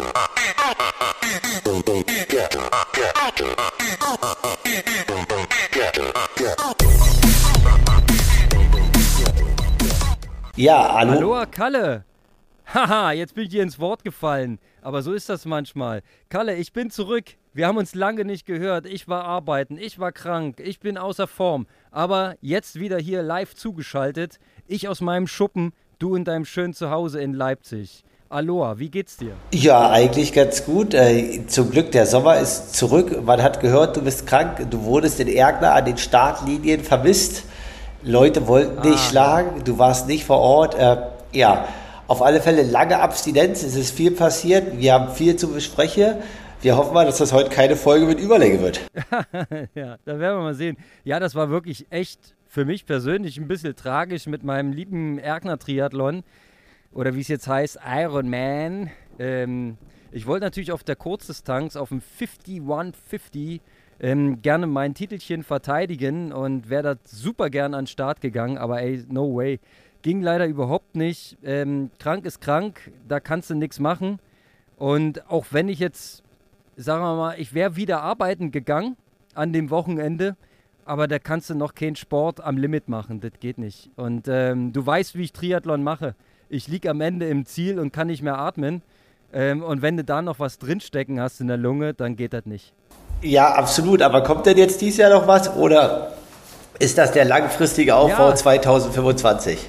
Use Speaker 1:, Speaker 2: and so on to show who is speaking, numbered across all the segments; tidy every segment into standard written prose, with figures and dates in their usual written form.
Speaker 1: Ja, hallo.
Speaker 2: Hallo, Kalle. Haha, jetzt bin ich dir ins Wort gefallen. Aber so ist das manchmal. Kalle, ich bin zurück. Wir haben uns lange nicht gehört. Ich war arbeiten, ich war krank, ich bin außer Form. Aber jetzt wieder hier live zugeschaltet. Ich aus meinem Schuppen, du in deinem schönen Zuhause in Leipzig. Aloha, wie geht's dir?
Speaker 1: Ja, eigentlich ganz gut. Zum Glück, der Sommer ist zurück. Man hat gehört, du bist krank. Du wurdest in Erkner an den Startlinien vermisst. Leute wollten dich schlagen. Du warst nicht vor Ort. Ja, auf alle Fälle lange Abstinenz. Es ist viel passiert. Wir haben viel zu besprechen. Wir hoffen mal, dass das heute keine Folge mit Überlänge wird.
Speaker 2: Ja, da werden wir mal sehen. Ja, das war wirklich echt für mich persönlich ein bisschen tragisch mit meinem lieben Erkner-Triathlon. Oder wie es jetzt heißt, Ironman. Ich wollte natürlich auf der Kurzdistanz, auf dem 5150, gerne mein Titelchen verteidigen und wäre da super gern an den Start gegangen, aber ey, no way. Ging leider überhaupt nicht. Krank ist krank, da kannst du nichts machen. Und auch wenn ich jetzt, sagen wir mal, ich wäre wieder arbeiten gegangen an dem Wochenende, aber da kannst du noch keinen Sport am Limit machen, das geht nicht. Und du weißt, wie ich Triathlon mache. Ich liege am Ende im Ziel und kann nicht mehr atmen. Und wenn du da noch was drinstecken hast in der Lunge, dann geht das nicht.
Speaker 1: Ja, absolut. Aber kommt denn jetzt dieses Jahr noch was oder ist das der langfristige Aufbau 2025?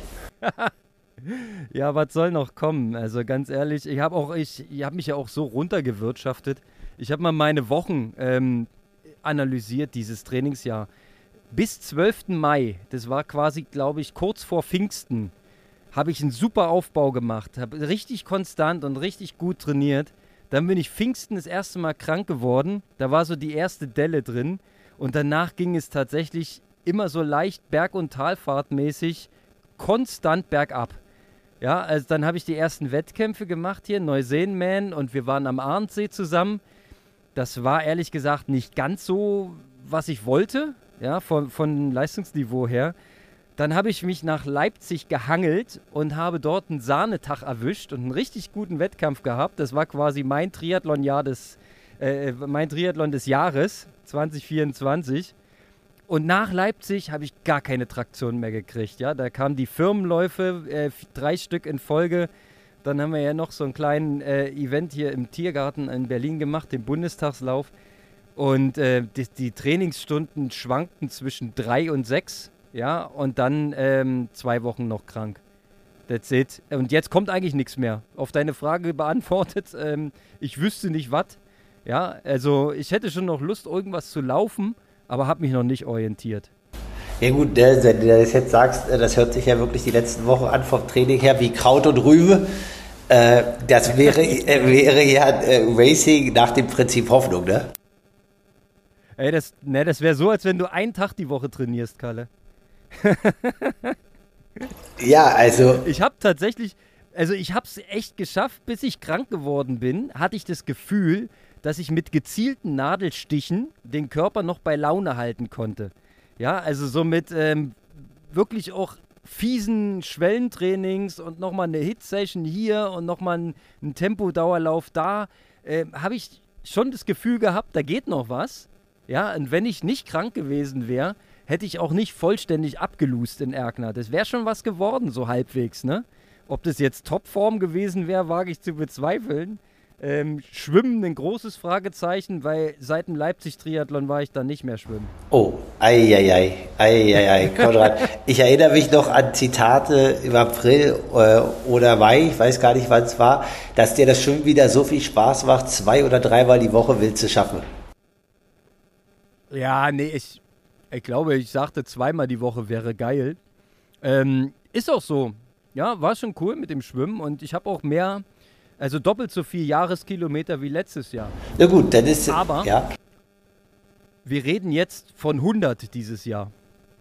Speaker 2: Ja, was soll noch kommen? Also ganz ehrlich, ich habe mich ja auch so runtergewirtschaftet. Ich habe mal meine Wochen analysiert dieses Trainingsjahr. Bis 12. Mai, das war quasi, glaube ich, kurz vor Pfingsten, habe ich einen super Aufbau gemacht, habe richtig konstant und richtig gut trainiert. Dann bin ich Pfingsten das erste Mal krank geworden. Da war so die erste Delle drin. Und danach ging es tatsächlich immer so leicht Berg- und Talfahrtmäßig konstant bergab. Ja, also dann habe ich die ersten Wettkämpfe gemacht hier in Neuseenman und wir waren am Ahrensee zusammen. Das war ehrlich gesagt nicht ganz so, was ich wollte, ja, von Leistungsniveau her. Dann habe ich mich nach Leipzig gehangelt und habe dort einen Sahnetag erwischt und einen richtig guten Wettkampf gehabt. Das war quasi mein Triathlon des Jahres 2024. Und nach Leipzig habe ich gar keine Traktion mehr gekriegt. Ja? Da kamen die Firmenläufe, 3 Stück in Folge. Dann haben wir ja noch so einen kleinen Event hier im Tiergarten in Berlin gemacht, den Bundestagslauf. Und die Trainingsstunden schwankten zwischen 3 und 6. Ja, und dann 2 Wochen noch krank. That's it. Und jetzt kommt eigentlich nichts mehr. Auf deine Frage beantwortet, ich wüsste nicht was. Ja, also ich hätte schon noch Lust, irgendwas zu laufen, aber habe mich noch nicht orientiert.
Speaker 1: Ja gut, wenn du das jetzt sagst, das hört sich ja wirklich die letzten Wochen an vom Training her wie Kraut und Rübe. Das wäre ja Racing nach dem Prinzip Hoffnung, ne?
Speaker 2: Ey, das wäre so, als wenn du einen Tag die Woche trainierst, Kalle.
Speaker 1: Ja, also
Speaker 2: ich habe es echt geschafft, bis ich krank geworden bin, hatte ich das Gefühl, dass ich mit gezielten Nadelstichen den Körper noch bei Laune halten konnte. Ja, also so mit wirklich auch fiesen Schwellentrainings und nochmal eine Hit-Session hier und nochmal ein Tempodauerlauf da, habe ich schon das Gefühl gehabt, da geht noch was. Ja, und wenn ich nicht krank gewesen wäre, hätte ich auch nicht vollständig abgelust in Erkner. Das wäre schon was geworden, so halbwegs, ne? Ob das jetzt Topform gewesen wäre, wage ich zu bezweifeln. Schwimmen ein großes Fragezeichen, weil seit dem Leipzig-Triathlon war ich dann nicht mehr schwimmen.
Speaker 1: Oh, ei, Konrad. Ich erinnere mich noch an Zitate im April oder Mai, ich weiß gar nicht, wann es war, dass dir das Schwimmen wieder so viel Spaß macht, 2 oder 3 Mal die Woche willst du schaffen.
Speaker 2: Ja, nee, ich glaube, ich sagte 2-mal die Woche wäre geil. Ist auch so. Ja, war schon cool mit dem Schwimmen und ich habe auch doppelt so viel Jahreskilometer wie letztes Jahr.
Speaker 1: Na gut, dann ist...
Speaker 2: Aber
Speaker 1: ja.
Speaker 2: Wir reden jetzt von 100 dieses Jahr.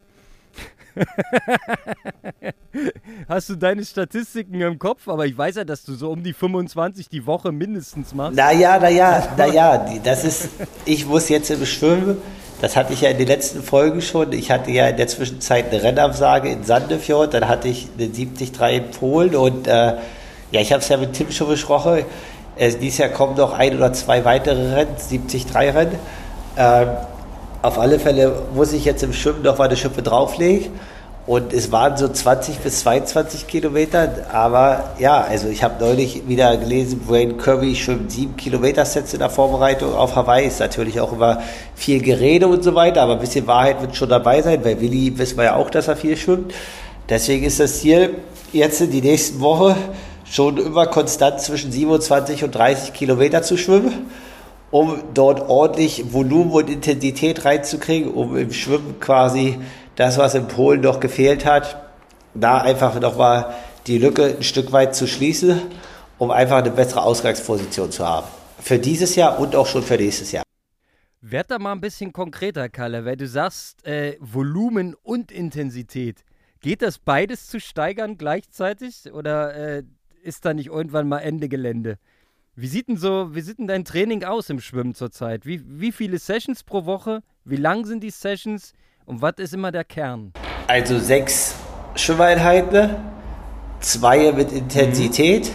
Speaker 2: Hast du deine Statistiken im Kopf? Aber ich weiß ja, dass du so um die 25 die Woche mindestens machst.
Speaker 1: Naja, das ist... Ich muss jetzt im Schwimmen... Das hatte ich ja in den letzten Folgen schon. Ich hatte ja in der Zwischenzeit eine Rennabsage in Sandefjord, dann hatte ich eine 73 in Polen und ich habe es ja mit Tim schon besprochen. Dieses Jahr kommen noch ein oder zwei weitere Rennen, 73-Rennen. Auf alle Fälle muss ich jetzt im Schwimmen noch mal eine Schippe drauflegen. Und es waren so 20 bis 22 Kilometer. Aber ja, also ich habe neulich wieder gelesen, Wayne Curry schwimmt 7 Kilometer Sets in der Vorbereitung auf Hawaii. Ist natürlich auch immer viel Gerede und so weiter. Aber ein bisschen Wahrheit wird schon dabei sein. Bei Willi wissen wir ja auch, dass er viel schwimmt. Deswegen ist das Ziel jetzt in die nächsten Woche schon immer konstant zwischen 27 und 30 Kilometer zu schwimmen, um dort ordentlich Volumen und Intensität reinzukriegen, um im Schwimmen quasi das, was in Polen noch gefehlt hat, da einfach nochmal die Lücke ein Stück weit zu schließen, um einfach eine bessere Ausgangsposition zu haben. Für dieses Jahr und auch schon für nächstes Jahr.
Speaker 2: Werd da mal ein bisschen konkreter, Kalle, weil du sagst Volumen und Intensität. Geht das beides zu steigern gleichzeitig oder ist da nicht irgendwann mal Ende Gelände? Wie sieht denn dein Training aus im Schwimmen zurzeit? Wie viele Sessions pro Woche? Wie lang sind die Sessions? Und was ist immer der Kern?
Speaker 1: Also 6 Schwimmeinheiten, 2 mit Intensität,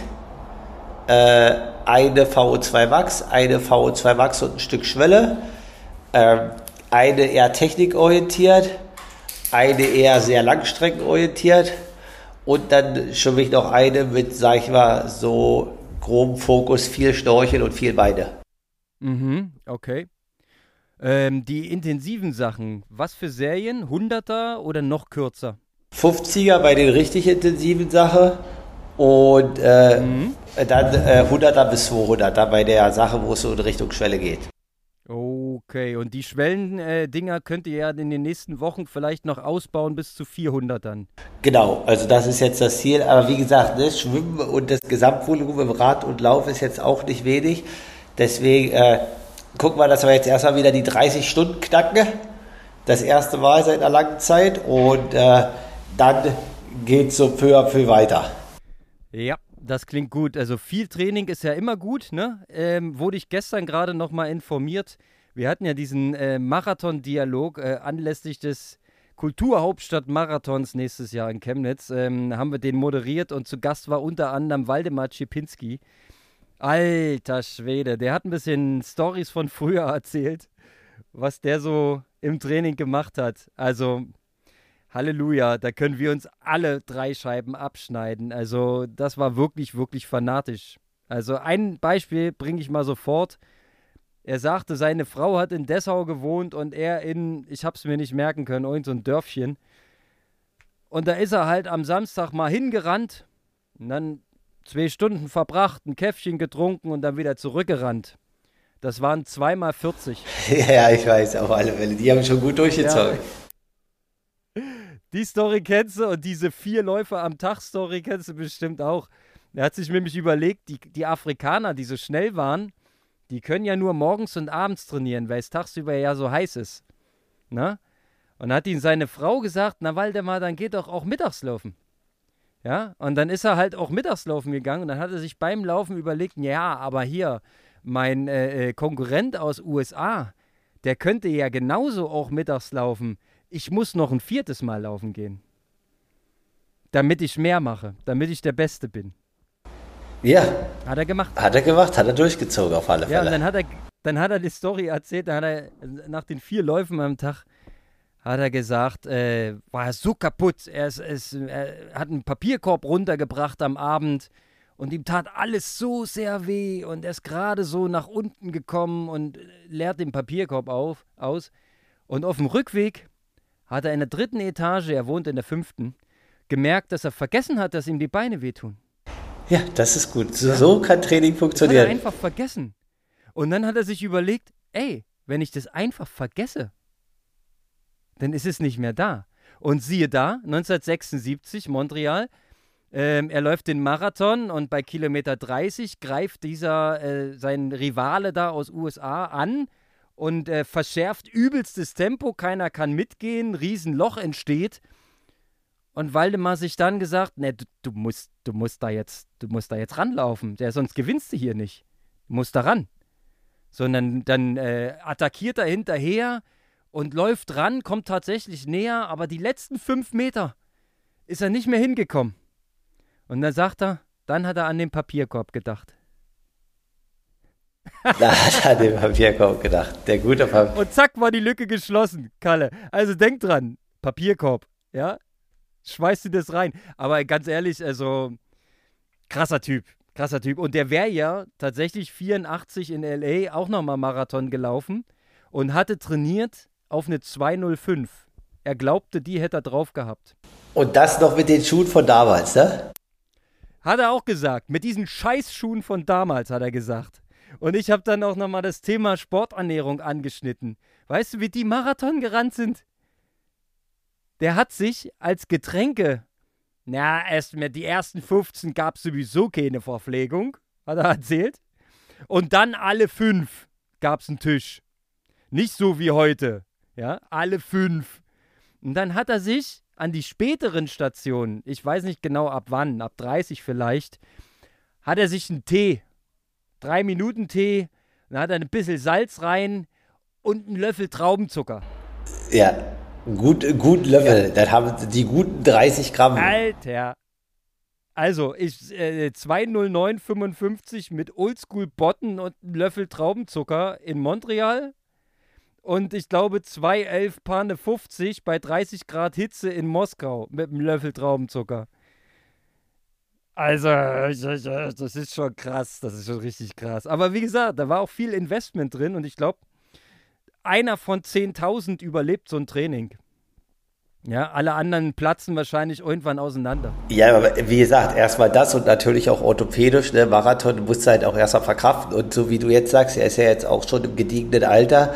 Speaker 1: eine VO2 Max, eine VO2 Max und ein Stück Schwelle, eine eher technikorientiert, eine eher sehr langstreckenorientiert und dann schwimme ich noch eine mit, sag ich mal, so groben Fokus, viel Schnorcheln und viel Beine.
Speaker 2: Mhm, okay. Die intensiven Sachen, was für Serien? 100er oder noch kürzer?
Speaker 1: 50er bei den richtig intensiven Sachen und dann 100er bis 200er bei der Sache, wo es so in Richtung Schwelle geht.
Speaker 2: Okay, und die Schwellen-Dinger könnt ihr ja in den nächsten Wochen vielleicht noch ausbauen bis zu 400ern.
Speaker 1: Genau, also das ist jetzt das Ziel. Aber wie gesagt, ne, Schwimmen und das Gesamtvolumen im Rad und Lauf ist jetzt auch nicht wenig. Deswegen gucken wir, dass wir jetzt erstmal wieder die 30 Stunden knacken. Das erste Mal seit einer langen Zeit. Und dann geht es so peu à peu weiter.
Speaker 2: Ja, das klingt gut. Also viel Training ist ja immer gut, ne? Wurde ich gestern gerade noch mal informiert. Wir hatten ja diesen Marathon-Dialog anlässlich des Kulturhauptstadt-Marathons nächstes Jahr in Chemnitz. Haben wir den moderiert und zu Gast war unter anderem Waldemar Czapinski. Alter Schwede, der hat ein bisschen Storys von früher erzählt, was der so im Training gemacht hat. Also Halleluja, da können wir uns alle 3 Scheiben abschneiden. Also das war wirklich, wirklich fanatisch. Also ein Beispiel bringe ich mal sofort. Er sagte, seine Frau hat in Dessau gewohnt und er in, ich hab's mir nicht merken können, irgend so ein Dörfchen. Und da ist er halt am Samstag mal hingerannt und dann 2 Stunden verbracht, ein Käffchen getrunken und dann wieder zurückgerannt. Das waren 2 mal 40.
Speaker 1: Ja, ich weiß, auf alle Fälle. Die haben schon gut durchgezogen.
Speaker 2: Ja. Die Story kennst du und diese 4 Läufe am Tag Story kennst du bestimmt auch. Er hat sich nämlich überlegt, die Afrikaner, die so schnell waren, die können ja nur morgens und abends trainieren, weil es tagsüber ja so heiß ist. Na? Und hat ihm seine Frau gesagt, na Waldemar, dann geht doch auch mittags laufen. Ja, und dann ist er halt auch mittags laufen gegangen und dann hat er sich beim Laufen überlegt, ja, aber hier, mein Konkurrent aus USA, der könnte ja genauso auch mittags laufen. Ich muss noch ein 4. Mal laufen gehen. Damit ich mehr mache, damit ich der Beste bin.
Speaker 1: Ja.
Speaker 2: Hat er gemacht.
Speaker 1: Hat er gemacht, hat er durchgezogen auf alle Fälle.
Speaker 2: Ja, und dann hat er die Story erzählt, dann hat er nach den 4 Läufen am Tag, hat er gesagt, war er so kaputt, er hat einen Papierkorb runtergebracht am Abend und ihm tat alles so sehr weh und er ist gerade so nach unten gekommen und leert den Papierkorb aus. Und auf dem Rückweg hat er in der 3. Etage, er wohnt in der 5., gemerkt, dass er vergessen hat, dass ihm die Beine wehtun.
Speaker 1: Ja, das ist gut. So kann Training funktionieren.
Speaker 2: Das hat er einfach vergessen. Und dann hat er sich überlegt, ey, wenn ich das einfach vergesse, dann ist es nicht mehr da. Und siehe da, 1976, Montreal, er läuft den Marathon und bei Kilometer 30 greift sein Rivale da aus USA an und verschärft übelstes Tempo, keiner kann mitgehen, Riesenloch entsteht. Und Waldemar sich dann gesagt, ne, du musst da jetzt ranlaufen, sonst gewinnst du hier nicht. Du musst da ran. Sondern dann attackiert er hinterher und läuft ran, kommt tatsächlich näher, aber die letzten 5 Meter ist er nicht mehr hingekommen. Und dann sagt er, dann hat er an den Papierkorb gedacht.
Speaker 1: Da hat er an den Papierkorb gedacht. Der gute Papierkorb.
Speaker 2: Und zack, war die Lücke geschlossen, Kalle. Also denk dran, Papierkorb, ja? Schmeißt du das rein. Aber ganz ehrlich, also krasser Typ. Krasser Typ. Und der wäre ja tatsächlich 84 in L.A. auch nochmal Marathon gelaufen und hatte trainiert auf eine 2:05. Er glaubte, die hätte er drauf gehabt.
Speaker 1: Und das noch mit den Schuhen von damals, ne?
Speaker 2: Hat er auch gesagt. Mit diesen Scheißschuhen von damals, hat er gesagt. Und ich habe dann auch nochmal das Thema Sporternährung angeschnitten. Weißt du, wie die Marathon gerannt sind? Der hat sich als Getränke, erst mit die ersten 15 gab es sowieso keine Verpflegung, hat er erzählt. Und dann alle 5 gab es einen Tisch. Nicht so wie heute, ja, alle 5. Und dann hat er sich an die späteren Stationen, ich weiß nicht genau ab wann, ab 30 vielleicht, hat er sich einen Tee, 3-Minuten-Tee, dann hat er ein bisschen Salz rein und einen Löffel Traubenzucker.
Speaker 1: Ja, guten Löffel. Ja. Dann haben die guten 30 Gramm.
Speaker 2: Alter. Also, 2:09,55 mit Oldschool Botten und einem Löffel Traubenzucker in Montreal. Und ich glaube 2:11 Pane 50 bei 30 Grad Hitze in Moskau mit einem Löffel Traubenzucker. Also, das ist schon krass. Das ist schon richtig krass. Aber wie gesagt, da war auch viel Investment drin. Und ich glaube, einer von 10.000 überlebt so ein Training. Ja, alle anderen platzen wahrscheinlich irgendwann auseinander.
Speaker 1: Ja, aber wie gesagt, erstmal das und natürlich auch orthopädisch, ne? Marathon musst du halt auch erstmal verkraften. Und so wie du jetzt sagst, er ist ja jetzt auch schon im gediegenen Alter.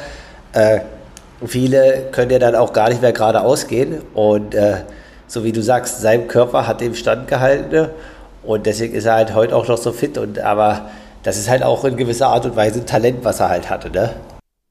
Speaker 1: Viele können ja dann auch gar nicht mehr geradeaus gehen. Und so wie du sagst, sein Körper hat dem standgehalten. Ne? Und deswegen ist er halt heute auch noch so fit. Aber das ist halt auch in gewisser Art und Weise ein Talent, was er halt hatte, ne?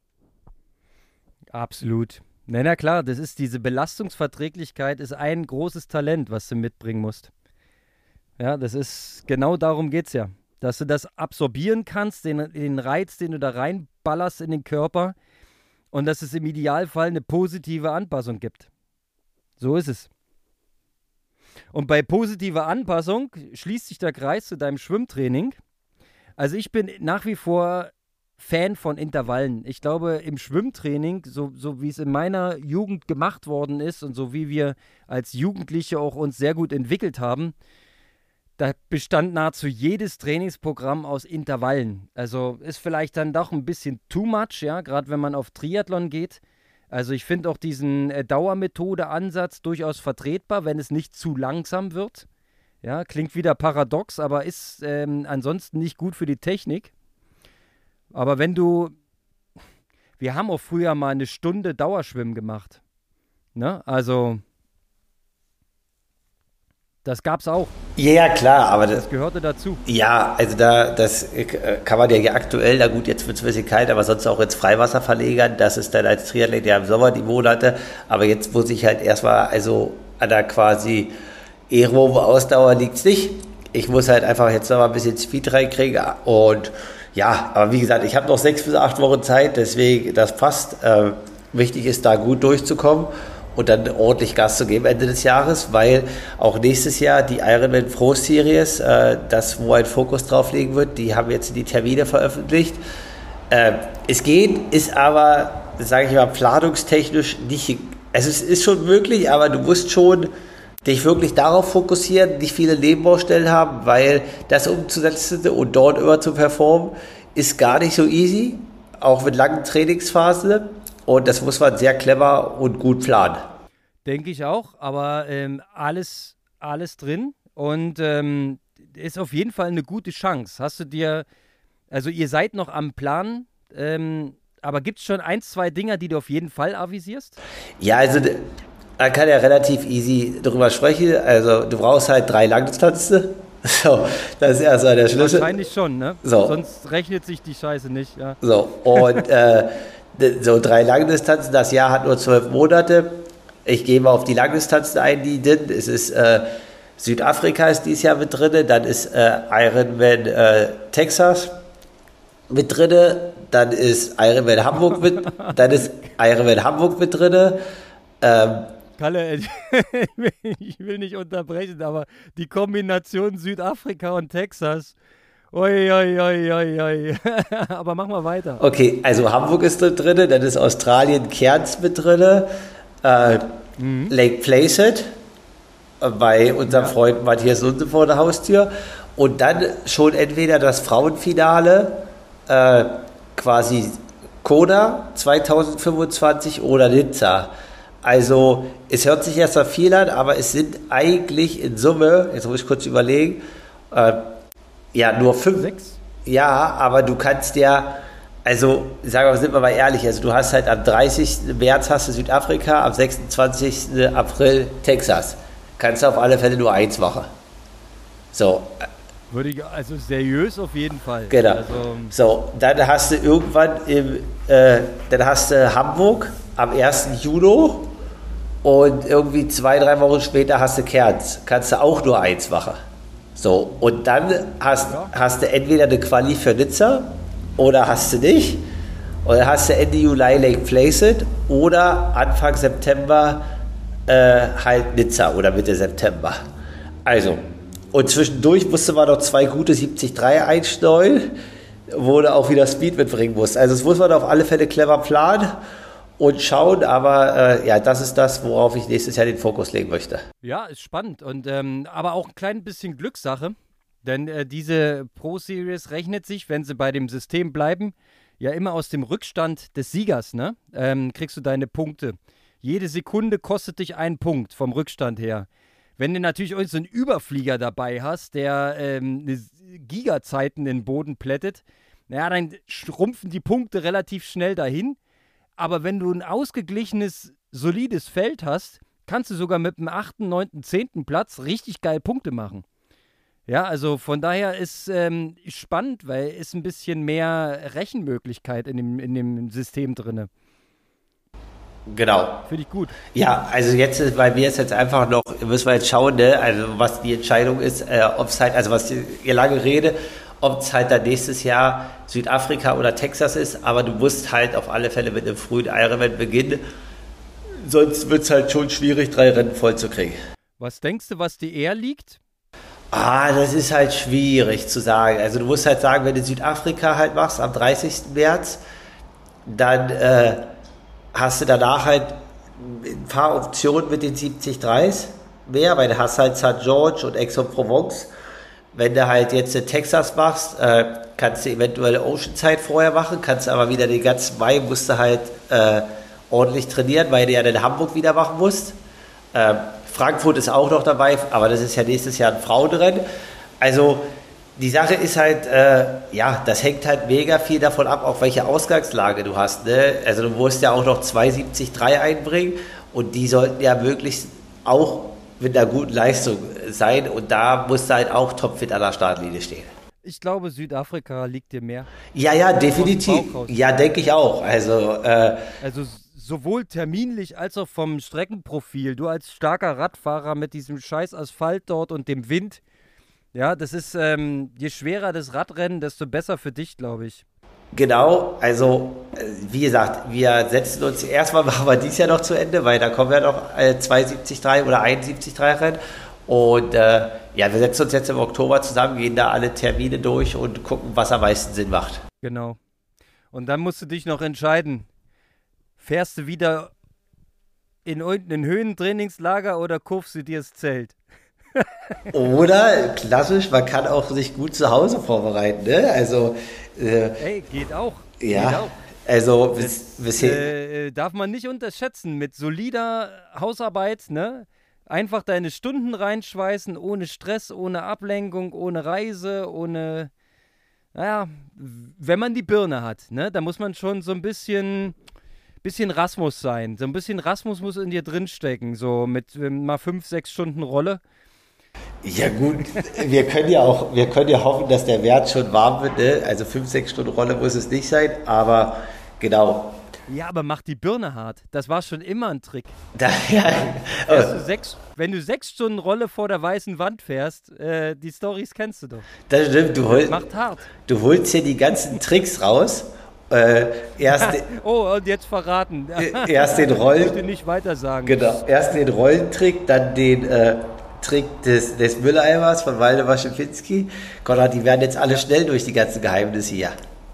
Speaker 2: Absolut. Na klar, das ist diese Belastungsverträglichkeit ist ein großes Talent, was du mitbringen musst. Ja, das ist, genau darum geht's ja. Dass du das absorbieren kannst, den Reiz, den du da reinballerst in den Körper und dass es im Idealfall eine positive Anpassung gibt. So ist es. Und bei positiver Anpassung schließt sich der Kreis zu deinem Schwimmtraining. Also ich bin nach wie vor Fan von Intervallen. Ich glaube, im Schwimmtraining, so wie es in meiner Jugend gemacht worden ist und so wie wir als Jugendliche auch uns sehr gut entwickelt haben, da bestand nahezu jedes Trainingsprogramm aus Intervallen. Also ist vielleicht dann doch ein bisschen too much, ja, gerade wenn man auf Triathlon geht. Also ich finde auch diesen Dauermethode-Ansatz durchaus vertretbar, wenn es nicht zu langsam wird. Ja, klingt wieder paradox, aber ist ansonsten nicht gut für die Technik. Aber wir haben auch früher mal eine Stunde Dauerschwimmen gemacht. Ne? Also, das gab's auch.
Speaker 1: Ja, klar, aber
Speaker 2: das gehörte dazu.
Speaker 1: Ja, also das kann man ja aktuell, na gut, jetzt wird es ein bisschen kalt, aber sonst auch ins Freiwasser verlegen. Das ist dann als Triathlet ja im Sommer die Monate. Aber jetzt muss ich halt erstmal, also an der quasi Aero-Ausdauer liegt es nicht. Ich muss halt einfach jetzt noch mal ein bisschen Speed reinkriegen und ja, aber wie gesagt, ich habe noch 6 bis 8 Wochen Zeit, deswegen das passt. Wichtig ist, da gut durchzukommen und dann ordentlich Gas zu geben Ende des Jahres, weil auch nächstes Jahr die Ironman Pro Series, das wo ein Fokus drauf legen wird, die haben jetzt die Termine veröffentlicht. Es geht, ist aber, sage ich mal, planungstechnisch nicht, also es ist schon möglich, aber du musst schon dich wirklich darauf fokussieren, nicht viele Nebenbaustellen haben, weil das umzusetzen und dort immer zu performen, ist gar nicht so easy, auch mit langen Trainingsphasen. Und das muss man sehr clever und gut planen.
Speaker 2: Denke ich auch, aber alles drin und ist auf jeden Fall eine gute Chance. Hast du dir, also ihr seid noch am Plan, aber gibt es schon 1, 2 Dinger, die du auf jeden Fall avisierst?
Speaker 1: Ja, also man kann ja relativ easy drüber sprechen. Also du brauchst halt 3 Langdistanzen. So, das ist erstmal der Schlüssel.
Speaker 2: Wahrscheinlich schon, ne?
Speaker 1: So.
Speaker 2: Sonst rechnet sich die Scheiße nicht, ja.
Speaker 1: So, und so 3 Langdistanzen. Das Jahr hat nur 12 Monate. Ich gehe mal auf die Langdistanzen ein, die sind. Es ist Südafrika ist dieses Jahr mit drin. Dann ist Ironman Texas mit drin. Dann ist Ironman Hamburg mit. Dann ist Ironman Hamburg mit drin.
Speaker 2: Kalle, ich will nicht unterbrechen, aber die Kombination Südafrika und Texas Oi, oi, oi, oi, oi. Aber mach mal weiter.
Speaker 1: Okay, also Hamburg ist drin, dann ist Australien Cairns mit drin, Lake Placid bei unserem Freund Matthias Lunde vor der Haustür und dann schon entweder das Frauenfinale, quasi Kona 2025 oder Nizza. Also es hört sich erst mal viel an, aber es sind eigentlich in Summe, jetzt muss ich kurz überlegen, ja, nur 5.
Speaker 2: 6?
Speaker 1: Ja, aber du kannst ja, also sagen wir, sind wir mal ehrlich, also du hast halt am 30. März hast du Südafrika, am 26. April Texas. Kannst du auf alle Fälle nur eins machen. So,
Speaker 2: Also seriös auf jeden Fall.
Speaker 1: genau.
Speaker 2: Also,
Speaker 1: So, dann hast du irgendwann dann hast du Hamburg am 1. Juni und irgendwie 2-3 Wochen später hast du Cairns. Kannst du auch nur eins machen. So, und dann hast du entweder eine Quali für Nizza oder hast du nicht. Und dann hast du Ende Juli Lake Placid oder Anfang September halt Nizza oder Mitte September. Also, und zwischendurch musste man noch 2 gute 73 einsteuern, wo du auch wieder Speed mitbringen musst. Also das muss man auf alle Fälle clever planen und schauen, aber ja, das ist das, worauf ich nächstes Jahr den Fokus legen möchte.
Speaker 2: ja, ist spannend. Und aber auch ein klein bisschen Glückssache. Denn diese Pro Series rechnet sich, wenn sie bei dem System bleiben, ja immer aus dem Rückstand des Siegers, ne? Kriegst du deine Punkte. Jede Sekunde kostet dich einen Punkt vom Rückstand her. Wenn du natürlich so einen Überflieger dabei hast, der Gigazeiten in den Boden plättet, naja, dann schrumpfen die Punkte relativ schnell dahin. Aber wenn du ein ausgeglichenes, solides Feld hast, kannst du sogar mit dem 8., 9., 10. Platz richtig geil Punkte machen. Ja, also von daher ist spannend, weil ist ein bisschen mehr Rechenmöglichkeit in dem System drin.
Speaker 1: Genau.
Speaker 2: Finde ich gut.
Speaker 1: Ja, also jetzt bei mir ist jetzt einfach noch, müssen wir jetzt schauen, ne, also was die Entscheidung ist, ob es halt, also was ihr lange rede, ob es halt dann nächstes Jahr Südafrika oder Texas ist, aber du musst halt auf alle Fälle mit einem frühen Ironman beginnen, sonst wird es halt schon schwierig, 3 Rennen voll zu kriegen.
Speaker 2: Was denkst du, was die eher liegt?
Speaker 1: Das ist halt schwierig zu sagen. Also du musst halt sagen, wenn du Südafrika halt machst am 30. März, dann hast du danach halt ein paar Optionen mit den 73s mehr, weil du hast halt St. George und Aix-en-Provence. Wenn du halt jetzt in Texas machst, kannst du eventuell Oceanside vorher machen, kannst aber wieder den ganzen Mai, musst du halt ordentlich trainieren, weil du ja in Hamburg wieder machen musst. Frankfurt ist auch noch dabei, aber das ist ja nächstes Jahr ein Frauenrennen. Also die Sache ist halt, ja, das hängt halt mega viel davon ab, auch welche Ausgangslage du hast. Ne? Also du musst ja auch noch 2,73 einbringen und die sollten ja möglichst auch mit einer guten Leistung sein und da musst du halt auch topfit an der Startlinie stehen.
Speaker 2: Ich glaube, Südafrika liegt dir mehr.
Speaker 1: Ja, definitiv. Ja, denke ich auch. Also
Speaker 2: sowohl terminlich als auch vom Streckenprofil. Du als starker Radfahrer mit diesem scheiß Asphalt dort und dem Wind. Ja, das ist, je schwerer das Radrennen, desto besser für dich, glaube ich.
Speaker 1: Genau, also wie gesagt, wir setzen uns, erstmal machen wir dies Jahr noch zu Ende, weil da kommen ja noch 2,73 oder 1,73 Rennen. Und ja, wir setzen uns jetzt im Oktober zusammen, gehen da alle Termine durch und gucken, was am meisten Sinn macht.
Speaker 2: Genau. Und dann musst du dich noch entscheiden, fährst du wieder in irgendein Höhentrainingslager oder kaufst du dir das Zelt?
Speaker 1: Oder, klassisch, man kann auch sich gut zu Hause vorbereiten, ne? Also,
Speaker 2: Ey, geht auch.
Speaker 1: ja,
Speaker 2: Geht auch.
Speaker 1: also,
Speaker 2: Darf man nicht unterschätzen, mit solider Hausarbeit, ne? Einfach deine Stunden reinschweißen, ohne Stress, ohne Ablenkung, ohne Reise, ohne, naja, wenn man die Birne hat, ne? Da muss man schon so ein bisschen Rasmus sein. So ein bisschen Rasmus muss in dir drinstecken, so mit mal 5-6 Stunden Rolle.
Speaker 1: ja gut, wir können ja hoffen, dass der Wert schon warm wird, ne? Also 5-6 Stunden Rolle muss es nicht sein, aber genau.
Speaker 2: Ja, aber mach die Birne hart. Das war schon immer ein Trick.
Speaker 1: Ja,
Speaker 2: Wenn du 6 Stunden Rolle vor der weißen Wand fährst, die Storys kennst du doch.
Speaker 1: das stimmt,
Speaker 2: Macht hart.
Speaker 1: du holst hier die ganzen Tricks raus.
Speaker 2: Oh, und jetzt verraten.
Speaker 1: Erst den
Speaker 2: Ich möchte nicht weiter sagen.
Speaker 1: Genau, erst den Rollentrick, dann den Trick des Mülleimers von Waldemar Schipinski. Konrad, die werden jetzt alle schnell durch die ganzen Geheimnisse hier.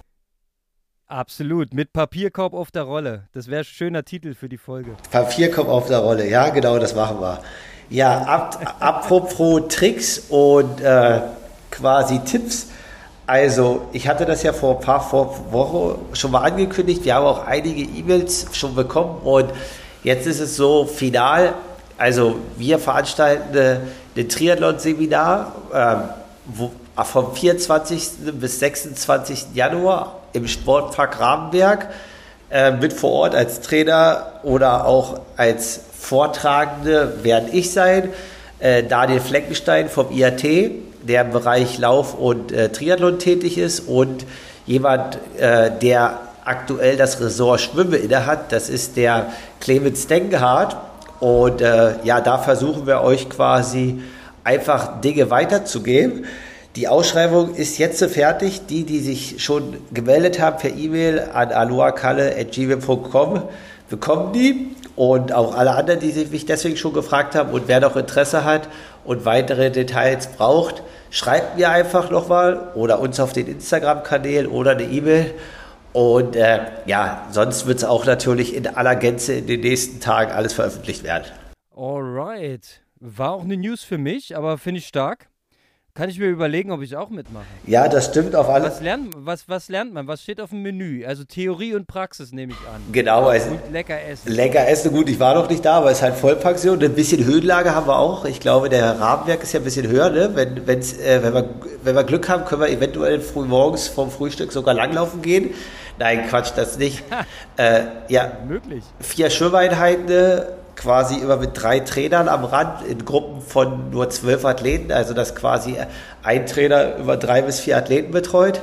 Speaker 2: Absolut, mit Papierkorb auf der Rolle. Das wäre ein schöner Titel für die Folge.
Speaker 1: Papierkorb auf der Rolle, ja genau, das machen wir. Ja, apropos Tricks und quasi Tipps. Also, ich hatte das ja vor Wochen schon mal angekündigt. Wir haben auch einige E-Mails schon bekommen und jetzt ist es so final. Also, wir veranstalten ein Triathlon-Seminar vom 24. bis 26. Januar im Sportpark Rabenberg mit vor Ort als Trainer oder auch als Vortragende werde ich sein. Daniel Fleckenstein vom IAT, der im Bereich Lauf und Triathlon tätig ist und jemand, der aktuell das Ressort Schwimmen innehat, das ist der Clemens Dengenhardt. Und da versuchen wir euch quasi einfach Dinge weiterzugeben. Die Ausschreibung ist jetzt so fertig. Die sich schon gemeldet haben per E-Mail an aloakalle@gmail.com, bekommen die. Und auch alle anderen, die sich mich deswegen schon gefragt haben und wer noch Interesse hat und weitere Details braucht, schreibt mir einfach nochmal oder uns auf den Instagram-Kanälen oder eine E-Mail. Und sonst wird es auch natürlich in aller Gänze in den nächsten Tagen alles veröffentlicht werden.
Speaker 2: Alright. War auch eine News für mich, aber finde ich stark. Kann ich mir überlegen, ob ich auch mitmache.
Speaker 1: Ja, das stimmt auf alle.
Speaker 2: Was lernt man? Was steht auf dem Menü? Also Theorie und Praxis nehme ich an.
Speaker 1: Genau. Also
Speaker 2: und lecker essen.
Speaker 1: Lecker essen, gut, ich war noch nicht da, aber es ist halt Vollpension. Ein bisschen Höhenlage haben wir auch. Ich glaube, der Rabenberg ist ja ein bisschen höher. Ne? Wenn wir Glück haben, können wir eventuell früh morgens vom Frühstück sogar langlaufen gehen. Nein, Quatsch, das nicht.
Speaker 2: Möglich.
Speaker 1: 4 Schwimmeinheiten, quasi immer mit 3 Trainern am Rand in Gruppen von nur 12 Athleten, also dass quasi ein Trainer über 3 bis 4 Athleten betreut.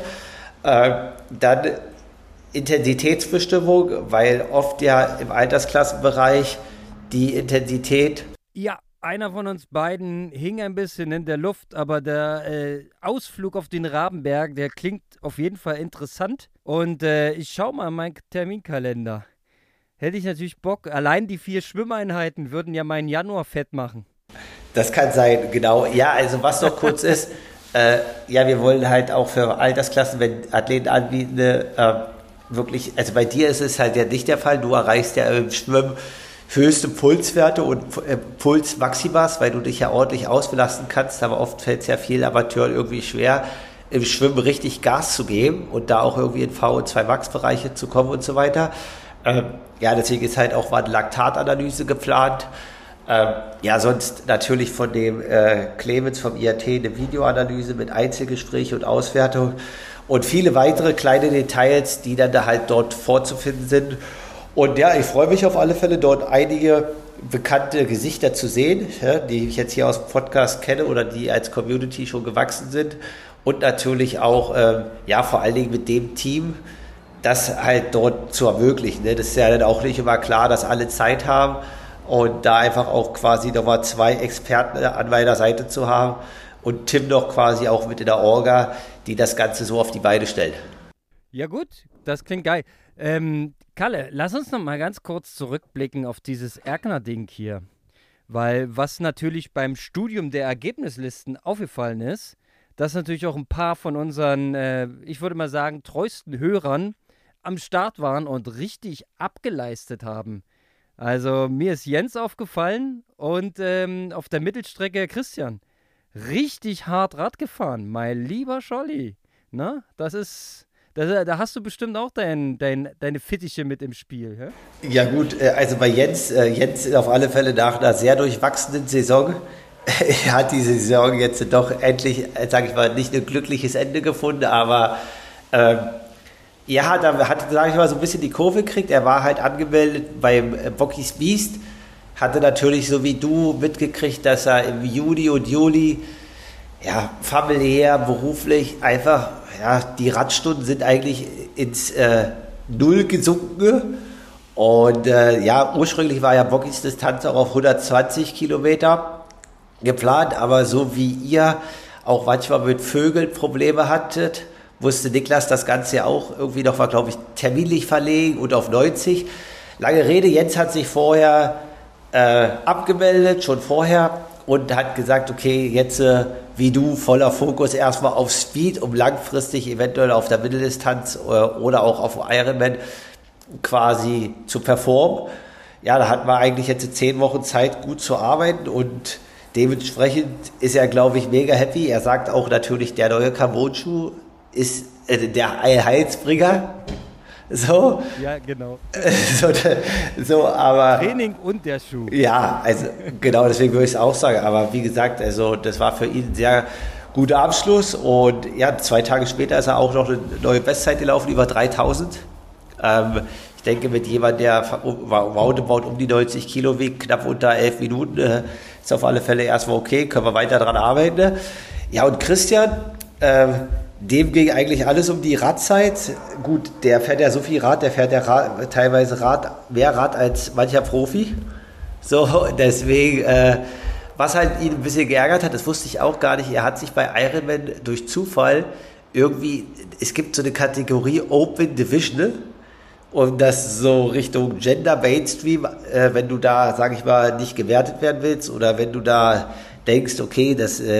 Speaker 1: Dann Intensitätsbestimmung, weil oft ja im Altersklassenbereich die Intensität...
Speaker 2: Ja, einer von uns beiden hing ein bisschen in der Luft, aber der Ausflug auf den Rabenberg, der klingt auf jeden Fall interessant. Und ich schaue mal in meinen Terminkalender. Hätte ich natürlich Bock. Allein die 4 Schwimmeinheiten würden ja meinen Januar fett machen.
Speaker 1: Das kann sein, genau. Ja, also was noch kurz ist, wir wollen halt auch für Altersklassen, wenn Athleten anbieten, wirklich, also bei dir ist es halt ja nicht der Fall. Du erreichst ja im Schwimmen höchste Pulswerte und Pulsmaximas, weil du dich ja ordentlich ausbelasten kannst, aber oft fällt es ja vielen Amateuren irgendwie schwer, im Schwimmen richtig Gas zu geben und da auch irgendwie in V2 Max-Bereiche zu kommen und so weiter. Deswegen ist halt auch mal eine Laktatanalyse geplant. Sonst natürlich von dem Clemens vom IAT eine Videoanalyse mit Einzelgespräch und Auswertung und viele weitere kleine Details, die dann da halt dort vorzufinden sind. Und ja, ich freue mich auf alle Fälle, dort einige bekannte Gesichter zu sehen, die ich jetzt hier aus dem Podcast kenne oder die als Community schon gewachsen sind. Und natürlich auch, vor allen Dingen mit dem Team, das halt dort zu ermöglichen. Ne? Das ist ja dann auch nicht immer klar, dass alle Zeit haben und da einfach auch quasi nochmal 2 Experten an meiner Seite zu haben und Tim noch quasi auch mit in der Orga, die das Ganze so auf die Beine stellen.
Speaker 2: Ja gut, das klingt geil. Kalle, lass uns noch mal ganz kurz zurückblicken auf dieses Erkner-Ding hier. Weil was natürlich beim Studium der Ergebnislisten aufgefallen ist, dass natürlich auch ein paar von unseren, ich würde mal sagen, treuesten Hörern am Start waren und richtig abgeleistet haben. Also mir ist Jens aufgefallen und auf der Mittelstrecke Christian. Richtig hart Rad gefahren, mein lieber Scholli. Na, da hast du bestimmt auch deine Fittiche mit im Spiel. Hä?
Speaker 1: Ja gut, also bei Jens auf alle Fälle nach einer sehr durchwachsenen Saison hat die Saison jetzt doch endlich, sage ich mal, nicht ein glückliches Ende gefunden, aber da hat, sage ich mal, so ein bisschen die Kurve gekriegt. Er war halt angemeldet beim Bocky's Beast, hatte natürlich so wie du mitgekriegt, dass er im Juni und Juli familiär, beruflich einfach, die Radstunden sind eigentlich ins Null gesunken. Und ursprünglich war ja Bocky's Distanz auch auf 120 Kilometer geplant, aber so wie ihr auch manchmal mit Vögeln Probleme hattet, musste Niklas das Ganze ja auch irgendwie noch mal, glaube ich, terminlich verlegen und auf 90. Lange Rede, Jens hat sich vorher abgemeldet, schon vorher, und hat gesagt, okay, jetzt wie du voller Fokus erstmal auf Speed, um langfristig eventuell auf der Mitteldistanz oder auch auf Ironman quasi zu performen. Ja, da hatten wir eigentlich jetzt 10 Wochen Zeit, gut zu arbeiten und dementsprechend ist er, glaube ich, mega happy. Er sagt auch natürlich, der neue Carbon-Schuh ist der Heilsbringer. So.
Speaker 2: Ja, genau.
Speaker 1: Aber
Speaker 2: Training und der Schuh.
Speaker 1: ja, also genau, deswegen würde ich es auch sagen. Aber wie gesagt, also das war für ihn ein sehr guter Abschluss. Und ja, 2 Tage später ist er auch noch eine neue Bestzeit gelaufen, über 3000. Ich denke, mit jemandem, der roundabout um die 90 Kilo wiegt, knapp unter 11 Minuten, ist auf alle Fälle erstmal okay, können wir weiter daran arbeiten. Ne? Ja, und Christian, dem ging eigentlich alles um die Radzeit. Gut, der fährt ja so viel Rad, der fährt ja teilweise mehr Rad als mancher Profi. So, deswegen, was halt ihn ein bisschen geärgert hat, das wusste ich auch gar nicht, er hat sich bei Ironman durch Zufall irgendwie, es gibt so eine Kategorie Open Division, ne? Und das so Richtung Gender Mainstream, wenn du da, sag ich mal, nicht gewertet werden willst oder wenn du da denkst, okay,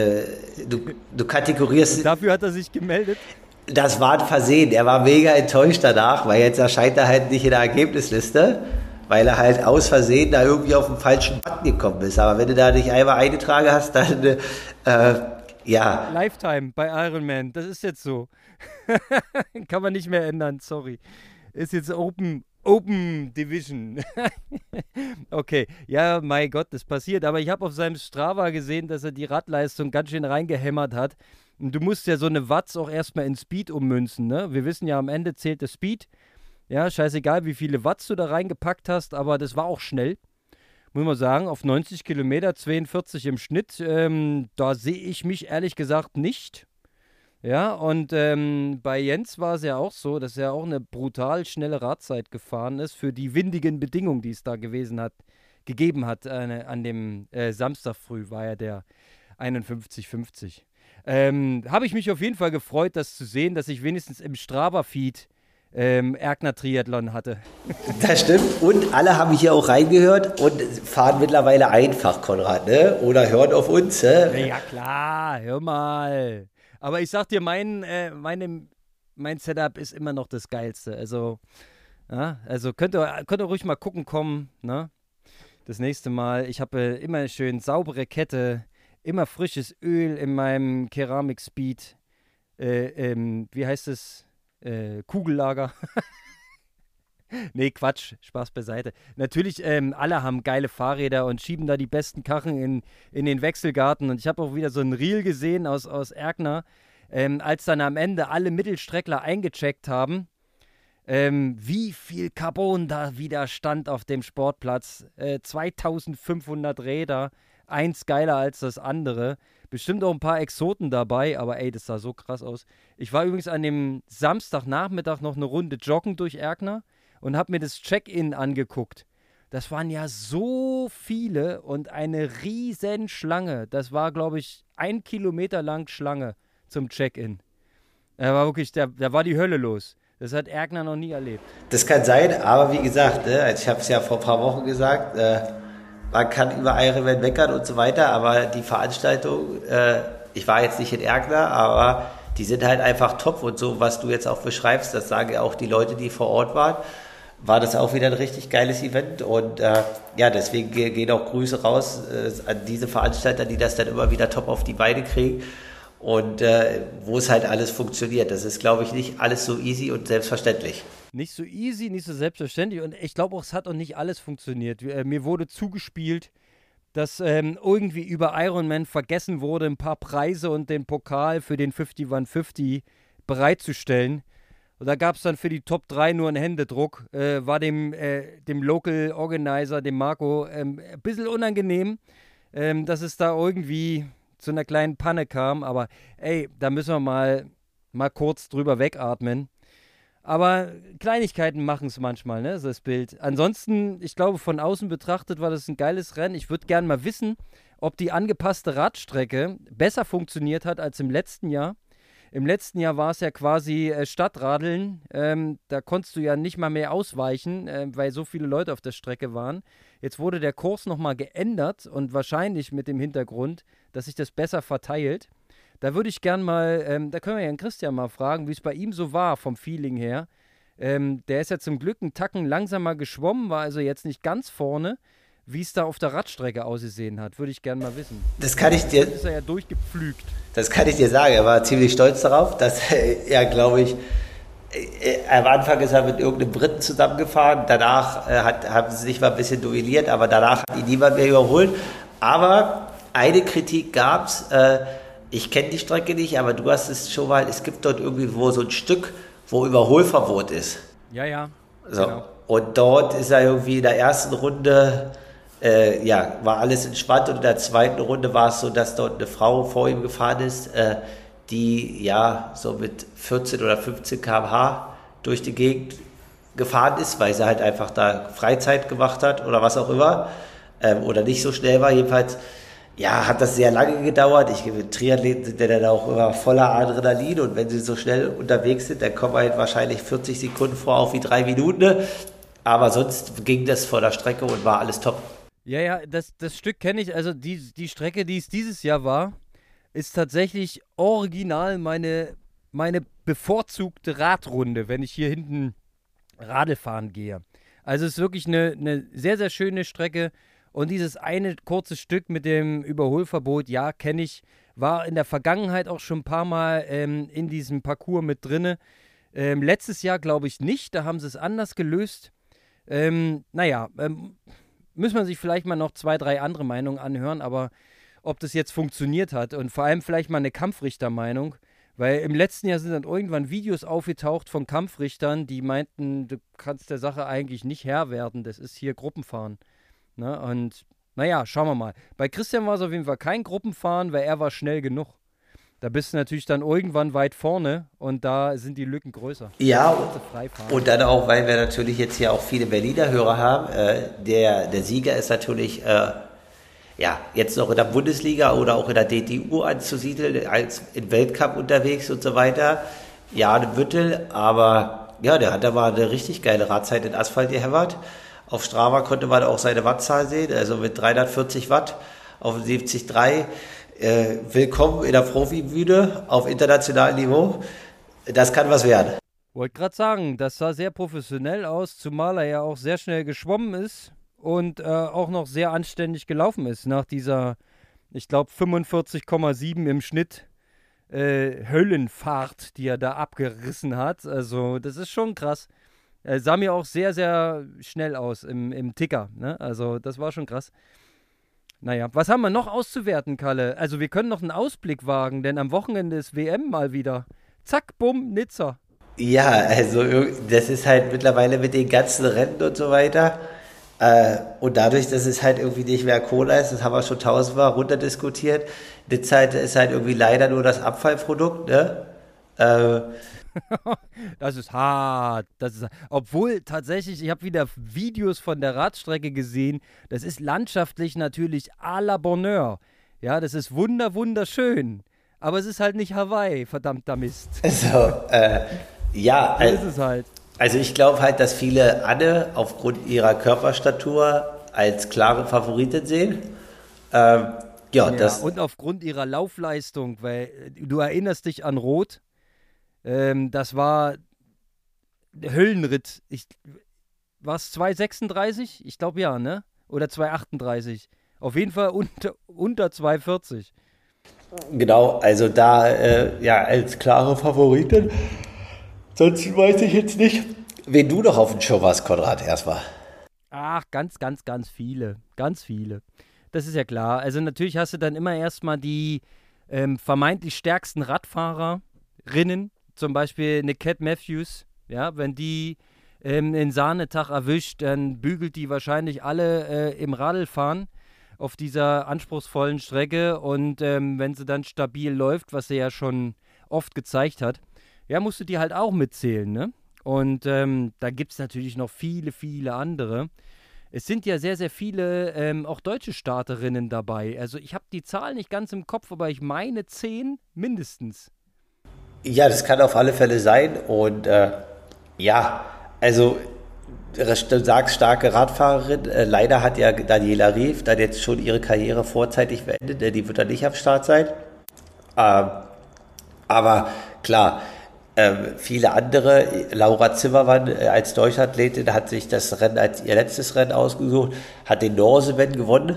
Speaker 1: du kategorierst.
Speaker 2: Und dafür hat er sich gemeldet?
Speaker 1: Das war ein Versehen. Er war mega enttäuscht danach, weil jetzt erscheint er halt nicht in der Ergebnisliste, weil er halt aus Versehen da irgendwie auf den falschen Button gekommen ist. Aber wenn du da nicht einmal eingetragen hast, dann ja.
Speaker 2: Lifetime bei Ironman, das ist jetzt so. Kann man nicht mehr ändern, sorry. Ist jetzt Open Division. Okay, ja, mein Gott, das passiert. Aber ich habe auf seinem Strava gesehen, dass er die Radleistung ganz schön reingehämmert hat. Und du musst ja so eine Watts auch erstmal in Speed ummünzen, ne? Wir wissen ja, am Ende zählt der Speed. Ja, scheißegal, wie viele Watts du da reingepackt hast, aber das war auch schnell. Muss man sagen, auf 90 Kilometer, 42 im Schnitt, da sehe ich mich ehrlich gesagt nicht. Ja, und bei Jens war es ja auch so, dass er auch eine brutal schnelle Radzeit gefahren ist für die windigen Bedingungen, die es da gegeben hat. An dem Samstag früh war ja der 51,50. Habe ich mich auf jeden Fall gefreut, das zu sehen, dass ich wenigstens im Strava-Feed Erkner Triathlon hatte.
Speaker 1: Das stimmt. Und alle haben hier auch reingehört und fahren mittlerweile einfach, Konrad, ne? Oder hören auf uns, ne?
Speaker 2: Ja klar, hör mal. Aber ich sag dir, mein Setup ist immer noch das Geilste. Also, ja, also könnt ihr ruhig mal gucken kommen, ne? Das nächste Mal. Ich habe immer schön saubere Kette, immer frisches Öl in meinem Keramik Speed. Wie heißt es? Kugellager. Nee, Quatsch, Spaß beiseite. Natürlich, alle haben geile Fahrräder und schieben da die besten Karren in den Wechselgarten. Und ich habe auch wieder so ein Reel gesehen aus Erkner, als dann am Ende alle Mittelstreckler eingecheckt haben, wie viel Carbon da wieder stand auf dem Sportplatz. 2500 Räder, eins geiler als das andere. Bestimmt auch ein paar Exoten dabei, aber ey, das sah so krass aus. Ich war übrigens an dem Samstagnachmittag noch eine Runde joggen durch Erkner und habe mir das Check-in angeguckt. Das waren ja so viele und eine riesen Schlange. Das war, glaube ich, 1 Kilometer lang Schlange zum Check-in. Da war wirklich, da war die Hölle los. Das hat Erkner noch nie erlebt.
Speaker 1: Das kann sein, aber wie gesagt, ne, ich habe es ja vor ein paar Wochen gesagt, man kann über Ironman meckern und so weiter, aber die Veranstaltung, ich war jetzt nicht in Erkner, aber die sind halt einfach top und so, was du jetzt auch beschreibst, das sagen ja auch die Leute, die vor Ort waren, war das auch wieder ein richtig geiles Event und ja, deswegen gehen auch Grüße raus an diese Veranstalter, die das dann immer wieder top auf die Beine kriegen und wo es halt alles funktioniert. Das ist, glaube ich, nicht alles so easy und selbstverständlich.
Speaker 2: Nicht so easy, nicht so selbstverständlich und ich glaube auch, es hat auch nicht alles funktioniert. Mir wurde zugespielt, dass irgendwie über Ironman vergessen wurde, ein paar Preise und den Pokal für den 5150 bereitzustellen. Und da gab es dann für die Top 3 nur einen Händedruck. War dem Local Organizer, dem Marco, ein bisschen unangenehm, dass es da irgendwie zu einer kleinen Panne kam. Aber ey, da müssen wir mal kurz drüber wegatmen. Aber Kleinigkeiten machen es manchmal, ne, so das Bild. Ansonsten, ich glaube, von außen betrachtet war das ein geiles Rennen. Ich würde gerne mal wissen, ob die angepasste Radstrecke besser funktioniert hat als im letzten Jahr. Im letzten Jahr war es ja quasi Stadtradeln. Da konntest du ja nicht mal mehr ausweichen, weil so viele Leute auf der Strecke waren. Jetzt wurde der Kurs nochmal geändert und wahrscheinlich mit dem Hintergrund, dass sich das besser verteilt. Da würde ich gern mal, da können wir ja den Christian mal fragen, wie es bei ihm so war vom Feeling her. Der ist ja zum Glück einen Tacken langsamer geschwommen, war also jetzt nicht ganz vorne. Wie es da auf der Radstrecke ausgesehen hat, würde ich gern mal wissen.
Speaker 1: Das kann ich dir.
Speaker 2: Das ist er ja durchgepflügt.
Speaker 1: Das kann ich dir sagen. Er war ziemlich stolz darauf, dass er, glaube ich, am Anfang ist er mit irgendeinem Briten zusammengefahren. Danach haben sie sich mal ein bisschen duelliert, aber danach hat ihn niemand mehr überholt. Aber eine Kritik gab es. Ich kenne die Strecke nicht, aber du hast es schon mal. Es gibt dort irgendwo so ein Stück, wo Überholverbot ist.
Speaker 2: Ja, ja.
Speaker 1: So. Genau. Und dort ist er irgendwie in der ersten Runde. War alles entspannt und in der zweiten Runde war es so, dass dort eine Frau vor ihm gefahren ist, die so mit 14 oder 15 km/h durch die Gegend gefahren ist, weil sie halt einfach da Freizeit gemacht hat oder was auch immer oder nicht so schnell war. Jedenfalls hat das sehr lange gedauert. Triathleten sind ja dann auch immer voller Adrenalin und wenn sie so schnell unterwegs sind, dann kommen halt wahrscheinlich 40 Sekunden vor auf wie 3 Minuten. Aber sonst ging das vor der Strecke und war alles top.
Speaker 2: Ja, das Stück kenne ich. Also die Strecke, die es dieses Jahr war, ist tatsächlich original meine bevorzugte Radrunde, wenn ich hier hinten Radl fahren gehe. Also es ist wirklich eine sehr, sehr schöne Strecke. Und dieses eine kurze Stück mit dem Überholverbot, ja, kenne ich, war in der Vergangenheit auch schon ein paar Mal in diesem Parcours mit drinne. Letztes Jahr glaube ich nicht, da haben sie es anders gelöst. Müssen wir sich vielleicht mal noch 2, 3 andere Meinungen anhören, aber ob das jetzt funktioniert hat und vor allem vielleicht mal eine Kampfrichtermeinung, weil im letzten Jahr sind dann irgendwann Videos aufgetaucht von Kampfrichtern, die meinten, du kannst der Sache eigentlich nicht Herr werden, das ist hier Gruppenfahren. Ne? Und schauen wir mal. Bei Christian war es auf jeden Fall kein Gruppenfahren, weil er war schnell genug. Da bist du natürlich dann irgendwann weit vorne und da sind die Lücken größer.
Speaker 1: Ja, und dann auch, weil wir natürlich jetzt hier auch viele Berliner Hörer haben. Der Sieger ist natürlich jetzt noch in der Bundesliga oder auch in der DTU anzusiedeln, als im Weltcup unterwegs und so weiter. Ja, eine Büttel, aber der hat da mal eine richtig geile Radzeit in Asphalt gehämmert. Auf Strava konnte man auch seine Wattzahl sehen, also mit 340 Watt auf dem 70.3. Willkommen in der Profibühne auf internationalem Niveau. Das kann was werden.
Speaker 2: Wollte gerade sagen, das sah sehr professionell aus, zumal er ja auch sehr schnell geschwommen ist und auch noch sehr anständig gelaufen ist nach dieser, ich glaube, 45,7 im Schnitt Höllenfahrt, die er da abgerissen hat. Also das ist schon krass. Er sah mir auch sehr, sehr schnell aus im Ticker. Ne? Also das war schon krass. Naja, was haben wir noch auszuwerten, Kalle? Also wir können noch einen Ausblick wagen, denn am Wochenende ist WM mal wieder. Zack, bumm, Nizza.
Speaker 1: Ja, also das ist halt mittlerweile mit den ganzen Rennen und so weiter. Und dadurch, dass es halt irgendwie nicht mehr Cola ist, das haben wir schon tausendmal runterdiskutiert. Nizza ist halt irgendwie leider nur das Abfallprodukt, ne?
Speaker 2: Das ist hart. Obwohl tatsächlich, ich habe wieder Videos von der Radstrecke gesehen. Das ist landschaftlich natürlich à la Bonheur. Ja, das ist wunderschön. Aber es ist halt nicht Hawaii, verdammter Mist.
Speaker 1: So
Speaker 2: ist es halt.
Speaker 1: Also ich glaube halt, dass viele Anne aufgrund ihrer Körperstatur als klare Favoritin sehen.
Speaker 2: Und aufgrund ihrer Laufleistung, weil du erinnerst dich an Roth. Das war der Höllenritt. War es 2,36? Ich glaube ja, ne? Oder 2,38. Auf jeden Fall unter 2,40.
Speaker 1: Genau, also da als klare Favoritin. Sonst weiß ich jetzt nicht, wen du noch auf dem Show warst, Konrad, erstmal.
Speaker 2: Ach, ganz viele. Ganz viele. Das ist ja klar. Also natürlich hast du dann immer erstmal die vermeintlich stärksten Radfahrerinnen. Zum Beispiel eine Cat Matthews, ja, wenn die einen Sahnetag erwischt, dann bügelt die wahrscheinlich alle im Radlfahren auf dieser anspruchsvollen Strecke und wenn sie dann stabil läuft, was sie ja schon oft gezeigt hat, ja, musst du die halt auch mitzählen, ne? Und da gibt es natürlich noch viele, viele andere. Es sind ja sehr, sehr viele auch deutsche Starterinnen dabei. Also ich habe die Zahl nicht ganz im Kopf, aber ich meine 10 mindestens.
Speaker 1: Ja, das kann auf alle Fälle sein. Und ja, also du sagst starke Radfahrerin. Leider hat ja Daniela Ryf dann jetzt schon ihre Karriere vorzeitig beendet. Die wird dann nicht am Start sein. Ähm, aber klar, viele andere, Laura Zimmermann als Deutschathletin hat sich das Rennen als ihr letztes Rennen ausgesucht, hat den Norseman gewonnen.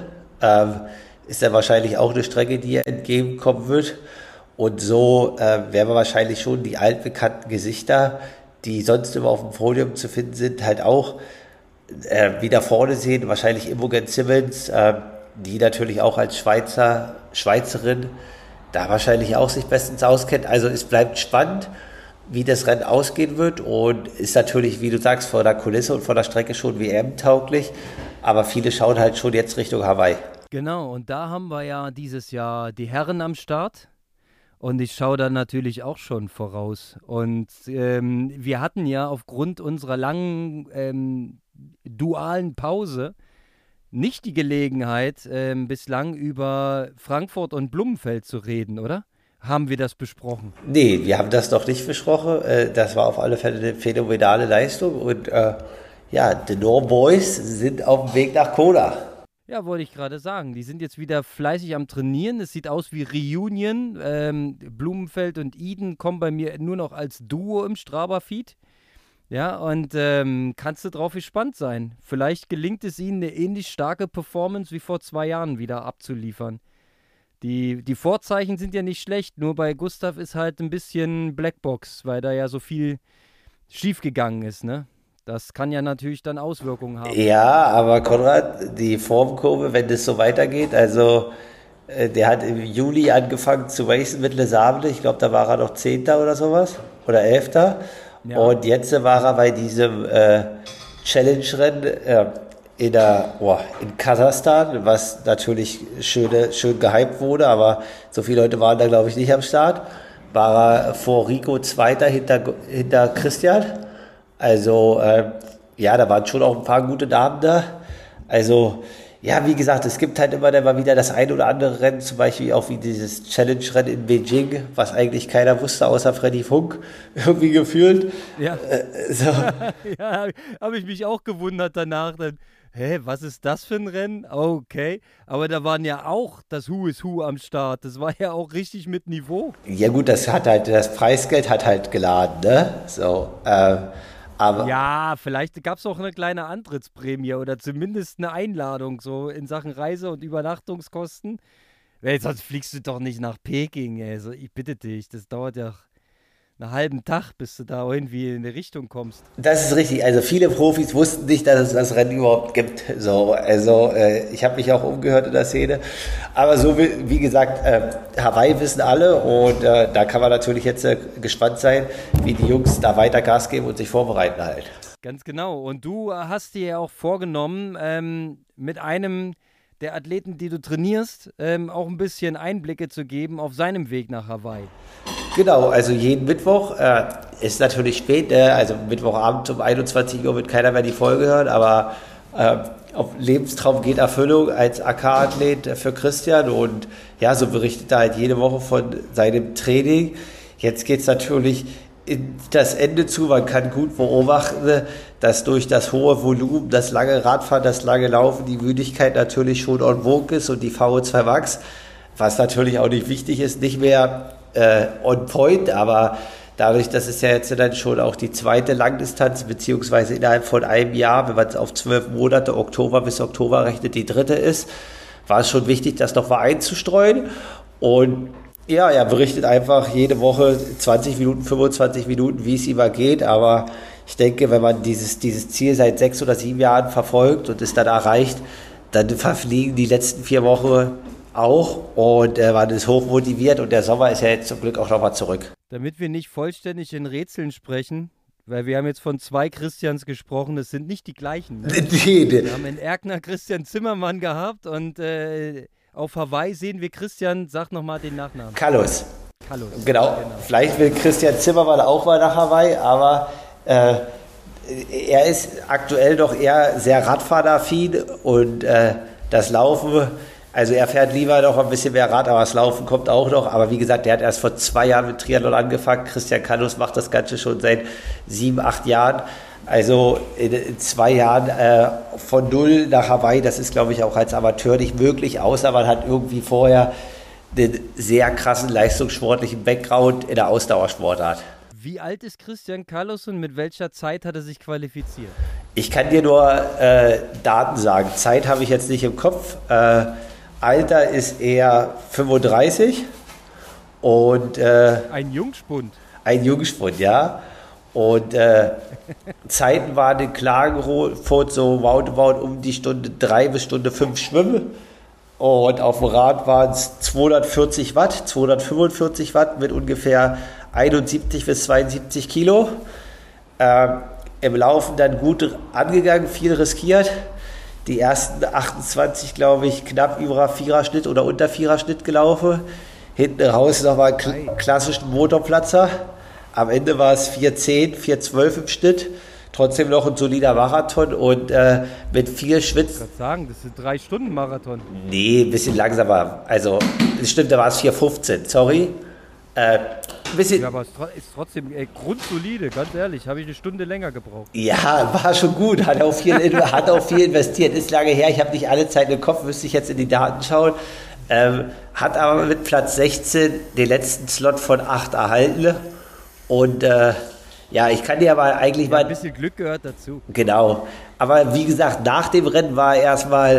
Speaker 1: Ist dann wahrscheinlich auch eine Strecke, die ihr entgegenkommen wird. Und so werden wir wahrscheinlich schon die altbekannten Gesichter, die sonst immer auf dem Podium zu finden sind, halt auch wieder vorne sehen. Wahrscheinlich Imogen Simmons, die natürlich auch als Schweizerin da wahrscheinlich auch sich bestens auskennt. Also es bleibt spannend, wie das Rennen ausgehen wird und ist natürlich, wie du sagst, vor der Kulisse und vor der Strecke schon WM-tauglich. Aber viele schauen halt schon jetzt Richtung Hawaii.
Speaker 2: Genau, und da haben wir ja dieses Jahr die Herren am Start. Und ich schaue da natürlich auch schon voraus. Und wir hatten ja aufgrund unserer langen dualen Pause nicht die Gelegenheit, bislang über Frankfurt und Blumenfeld zu reden, oder? Haben wir das besprochen?
Speaker 1: Nee, wir haben das noch nicht besprochen. Das war auf alle Fälle eine phänomenale Leistung. Und ja, die Nor Boys sind auf dem Weg nach Kona.
Speaker 2: Ja, wollte ich gerade sagen. Die sind jetzt wieder fleißig am Trainieren. Es sieht aus wie Reunion. Blumenfeld und Eden kommen bei mir nur noch als Duo im Strava-Feed. Ja, und kannst du drauf gespannt sein. Vielleicht gelingt es ihnen, eine ähnlich starke Performance wie vor 2 Jahren wieder abzuliefern. Die Vorzeichen sind ja nicht schlecht, nur bei Gustav ist halt ein bisschen Blackbox, weil da ja so viel schiefgegangen ist, ne? Das kann ja natürlich dann Auswirkungen haben.
Speaker 1: Ja, aber Konrad, die Formkurve, wenn das so weitergeht, also der hat im Juli angefangen zu racen mit Les Sables. Ich glaube, da war er noch 10. oder sowas oder 11. Ja. Und jetzt war er bei diesem Challenge-Rennen in Kasachstan, was natürlich schön gehypt wurde, aber so viele Leute waren da, glaube ich, nicht am Start. War er vor Rico Zweiter hinter Christian. Also, ja, da waren schon auch ein paar gute Damen da. Also, ja, wie gesagt, es gibt halt immer wieder das ein oder andere Rennen, zum Beispiel auch wie dieses Challenge-Rennen in Beijing, was eigentlich keiner wusste, außer Freddy Funk, irgendwie gefühlt.
Speaker 2: Ja, ja, habe ich mich auch gewundert danach. Dann, was ist das für ein Rennen? Okay, aber da waren ja auch das Who is Who am Start. Das war ja auch richtig mit Niveau.
Speaker 1: Ja gut, das Preisgeld hat halt geladen, ne? So, aber
Speaker 2: ja, vielleicht gab es auch eine kleine Antrittsprämie oder zumindest eine Einladung so in Sachen Reise- und Übernachtungskosten. Sonst fliegst du doch nicht nach Peking. Also ich bitte dich, das dauert ja einen halben Tag, bis du da irgendwie in die Richtung kommst.
Speaker 1: Das ist richtig. Also viele Profis wussten nicht, dass es das Rennen überhaupt gibt. So, also ich habe mich auch umgehört in der Szene. Aber so wie gesagt, Hawaii wissen alle und da kann man natürlich jetzt gespannt sein, wie die Jungs da weiter Gas geben und sich vorbereiten halt.
Speaker 2: Ganz genau. Und du hast dir ja auch vorgenommen, mit einem der Athleten, die du trainierst, auch ein bisschen Einblicke zu geben auf seinem Weg nach Hawaii.
Speaker 1: Genau, also jeden Mittwoch, ist natürlich spät, also Mittwochabend um 21 Uhr wird keiner mehr die Folge hören, aber auf Lebenstraum geht Erfüllung als AK-Athlet für Christian und ja, so berichtet er halt jede Woche von seinem Training. Jetzt geht es natürlich in das Ende zu, man kann gut beobachten, dass durch das hohe Volumen, das lange Radfahren, das lange Laufen, die Müdigkeit natürlich schon on vogue ist und die VO2 Max, was natürlich auch nicht wichtig ist, nicht mehr on point, aber dadurch, dass es ja jetzt dann schon auch die zweite Langdistanz, beziehungsweise innerhalb von einem Jahr, wenn man es auf 12 Monate, Oktober bis Oktober rechnet, die dritte ist, war es schon wichtig, das noch mal einzustreuen. Und ja, er berichtet einfach jede Woche 20 Minuten, 25 Minuten, wie es ihm geht, aber ich denke, wenn man dieses Ziel seit 6 oder 7 Jahren verfolgt und es dann erreicht, dann verfliegen die letzten 4 Wochen auch und man ist hoch motiviert und der Sommer ist ja jetzt zum Glück auch nochmal zurück.
Speaker 2: Damit wir nicht vollständig in Rätseln sprechen, weil wir haben jetzt von 2 Christians gesprochen, das sind nicht die gleichen. Ne?
Speaker 1: Nee.
Speaker 2: Wir haben in Erkner Christian Zimmermann gehabt und auf Hawaii sehen wir Christian, sag nochmal den Nachnamen.
Speaker 1: Kallus. Genau. Vielleicht will Christian Zimmermann auch mal nach Hawaii, aber er ist aktuell doch eher sehr radfahraffin und das Laufen Also er fährt lieber noch ein bisschen mehr Rad, aber das Laufen kommt auch noch. Aber wie gesagt, der hat erst vor 2 Jahren mit Triathlon angefangen. Christian Kallus macht das Ganze schon seit 7, 8 Jahren. Also in 2 Jahren von 0 nach Hawaii, das ist, glaube ich, auch als Amateur nicht möglich, außer man hat irgendwie vorher einen sehr krassen leistungssportlichen Background in der Ausdauersportart.
Speaker 2: Wie alt ist Christian Kallus und mit welcher Zeit hat er sich qualifiziert?
Speaker 1: Ich kann dir nur Daten sagen. Zeit habe ich jetzt nicht im Kopf. Alter ist eher 35 und
Speaker 2: ein Jungspund.
Speaker 1: Ein Jungspund, ja. Und Zeiten waren in Klagenfurt so roundabout um die Stunde 3 bis Stunde 5 Schwimmen. Und auf dem Rad waren es 240 Watt, 245 Watt mit ungefähr 71 bis 72 Kilo. Im Laufen dann gut angegangen, viel riskiert. Die ersten 28, glaube ich, knapp über Viererschnitt oder unter Viererschnitt gelaufen. Hinten raus nochmal einen klassischen Motorplatzer. Am Ende war es 4,10, 4,12 im Schnitt. Trotzdem noch ein solider Marathon und mit viel Schwitz.
Speaker 2: Ich kann sagen, das ist ein 3-Stunden-Marathon.
Speaker 1: Nee, ein bisschen langsamer. Also, das stimmt, da war es 4,15, sorry. Bisschen.
Speaker 2: Ja, aber es ist trotzdem grundsolide, ganz ehrlich. Habe ich eine Stunde länger gebraucht.
Speaker 1: Ja, war schon gut. Hat auch viel investiert. Ist lange her. Ich habe nicht alle Zeit im Kopf, müsste ich jetzt in die Daten schauen. Hat aber mit Platz 16 den letzten Slot von 8 erhalten. Und ja, ich kann dir aber eigentlich mal.
Speaker 2: Ein bisschen Glück gehört dazu.
Speaker 1: Genau. Aber wie gesagt, nach dem Rennen war erstmal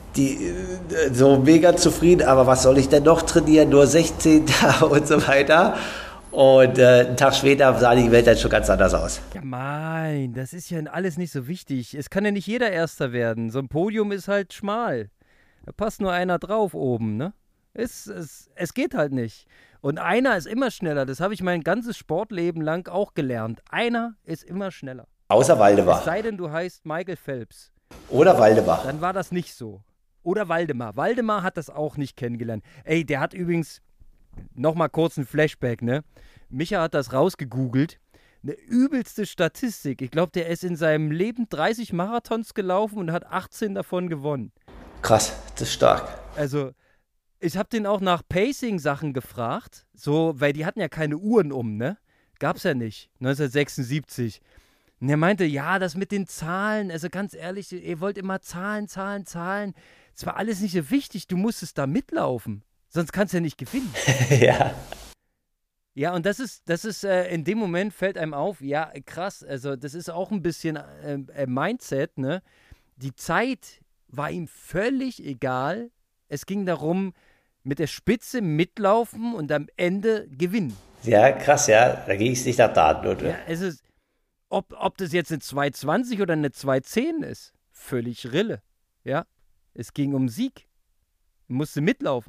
Speaker 1: so mega zufrieden. Aber was soll ich denn noch trainieren? Nur 16. und so weiter. Und einen Tag später sah die Welt dann schon ganz anders aus.
Speaker 2: Ja, mein, das ist ja alles nicht so wichtig. Es kann ja nicht jeder Erster werden. So ein Podium ist halt schmal. Da passt nur einer drauf oben, ne? Es geht halt nicht. Und einer ist immer schneller. Das habe ich mein ganzes Sportleben lang auch gelernt. Einer ist immer schneller.
Speaker 1: Außer Waldemar.
Speaker 2: Es sei denn, du heißt Michael Phelps.
Speaker 1: Oder Waldemar.
Speaker 2: Dann war das nicht so. Oder Waldemar. Waldemar hat das auch nicht kennengelernt. Ey, der hat übrigens, nochmal kurz ein Flashback, ne? Micha hat das rausgegoogelt. Eine übelste Statistik. Ich glaube, der ist in seinem Leben 30 Marathons gelaufen und hat 18 davon gewonnen.
Speaker 1: Krass, das ist stark.
Speaker 2: Also, ich habe den auch nach Pacing-Sachen gefragt, so, weil die hatten ja keine Uhren ne? Gab's ja nicht, 1976. Und er meinte, ja, das mit den Zahlen, also ganz ehrlich, ihr wollt immer Zahlen. Es war alles nicht so wichtig, du musstest da mitlaufen, sonst kannst du ja nicht gewinnen.
Speaker 1: Ja.
Speaker 2: Ja, und das ist in dem Moment fällt einem auf, ja, krass, also das ist auch ein bisschen Mindset, ne? Die Zeit war ihm völlig egal. Es ging darum, mit der Spitze mitlaufen und am Ende gewinnen.
Speaker 1: Ja, krass, ja. Da ging es nicht nach Daten, oder?
Speaker 2: Ja, es ist, ob das jetzt eine 2,20 oder eine 2,10 ist, völlig Rille. Ja, es ging um Sieg. Man musste mitlaufen.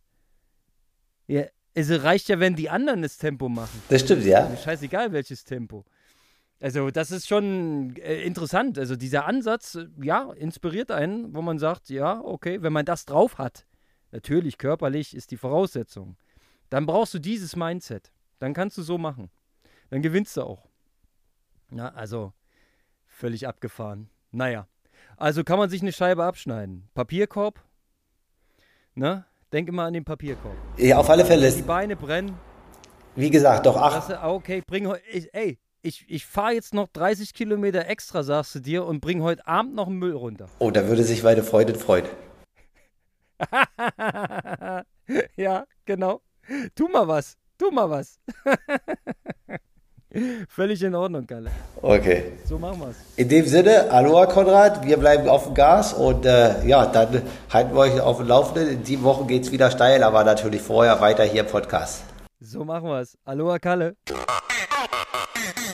Speaker 2: Ja, es reicht ja, wenn die anderen das Tempo machen.
Speaker 1: Das stimmt, ja.
Speaker 2: Scheißegal, welches Tempo. Also das ist schon interessant. Also dieser Ansatz, ja, inspiriert einen, wo man sagt, ja, okay, wenn man das drauf hat, natürlich körperlich ist die Voraussetzung, dann brauchst du dieses Mindset. Dann kannst du so machen. Dann gewinnst du auch. Na, also völlig abgefahren. Naja, also kann man sich eine Scheibe abschneiden. Papierkorb, ne? Denk immer an den Papierkorb.
Speaker 1: Ja, auf alle Fälle.
Speaker 2: Die Beine brennen.
Speaker 1: Wie gesagt, doch 8.
Speaker 2: Okay, ich fahre jetzt noch 30 Kilometer extra, sagst du dir, und bring heute Abend noch einen Müll runter.
Speaker 1: Oh, da würde sich meine Freundin freuen.
Speaker 2: Ja, genau. Tu mal was. Völlig in Ordnung, Kalle.
Speaker 1: Okay.
Speaker 2: So machen wir's.
Speaker 1: In dem Sinne, Aloha Konrad, wir bleiben auf dem Gas und ja, dann halten wir euch auf dem Laufenden. In 7 Wochen geht's wieder steil, aber natürlich vorher weiter hier im Podcast.
Speaker 2: So machen wir's. Aloha, Kalle.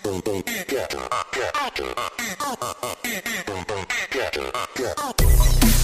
Speaker 3: Yeah.